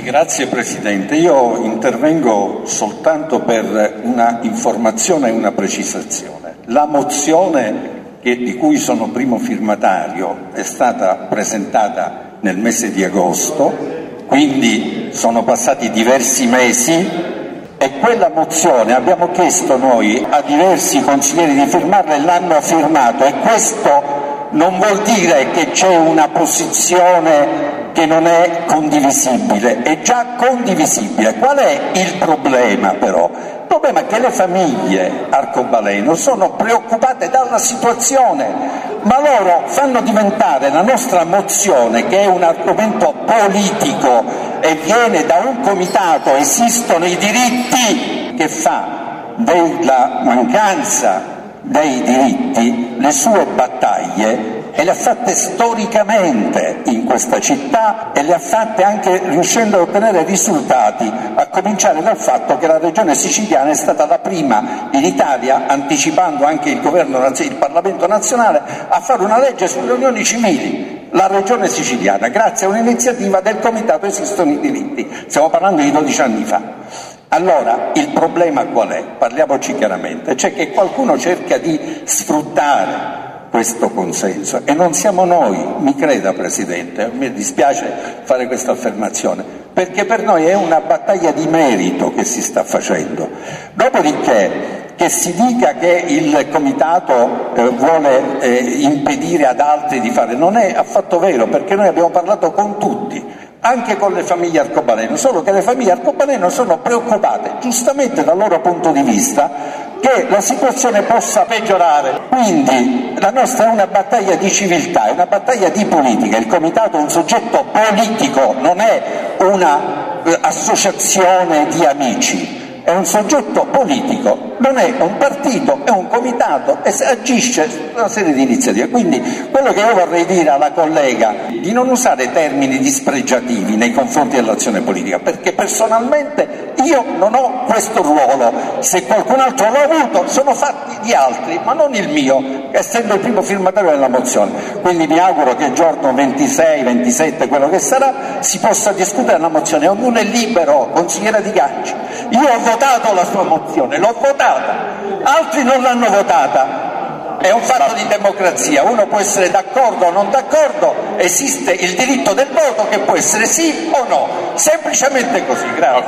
Grazie Presidente. Io intervengo soltanto per una informazione e una precisazione. La mozione di cui sono primo firmatario è stata presentata nel mese di agosto, quindi sono passati diversi mesi e quella mozione abbiamo chiesto noi a diversi consiglieri di firmarla e l'hanno firmato, e questo non vuol dire che c'è una posizione che non è condivisibile, è già condivisibile. Qual è il problema però? Il problema è che le famiglie arcobaleno sono preoccupate dalla situazione, ma loro fanno diventare la nostra mozione, che è un argomento politico e viene da un comitato, esistono i diritti, che fa della mancanza dei diritti le sue battaglie, e le ha fatte storicamente in questa città e le ha fatte anche riuscendo a ottenere risultati, a cominciare dal fatto che la regione siciliana è stata la prima in Italia, anticipando anche il Parlamento nazionale, a fare una legge sulle unioni civili. La regione siciliana, grazie a un'iniziativa del comitato Esistono i diritti, stiamo parlando di 12 anni fa. Allora, il problema qual è? Parliamoci chiaramente, cioè che qualcuno cerca di sfruttare questo consenso, e non siamo noi, mi creda Presidente, mi dispiace fare questa affermazione, perché per noi è una battaglia di merito che si sta facendo. Dopodiché, che si dica che il comitato vuole impedire ad altri di fare, non è affatto vero, perché noi abbiamo parlato con tutti, anche con le famiglie arcobaleno, solo che le famiglie arcobaleno sono preoccupate, giustamente dal loro punto di vista, che la situazione possa peggiorare. Quindi la nostra è una battaglia di civiltà, è una battaglia di politica. Il comitato è un soggetto politico, non è una associazione di amici, è un soggetto politico, non è un partito, è un comitato e agisce su una serie di iniziative. Quindi quello che io vorrei dire alla collega, di non usare termini dispregiativi nei confronti dell'azione politica, perché personalmente io non ho questo ruolo, se qualcun altro l'ha avuto sono fatti di altri, ma non il mio, essendo il primo firmatario della mozione. Quindi mi auguro che il giorno 26, 27, quello che sarà, si possa discutere la mozione, ognuno è libero, consigliera Di Ganci. Io ho votato la sua mozione, l'ho votata, altri non l'hanno votata, è un fatto di democrazia, uno può essere d'accordo o non d'accordo, esiste il diritto del voto che può essere sì o no, semplicemente così. Grazie.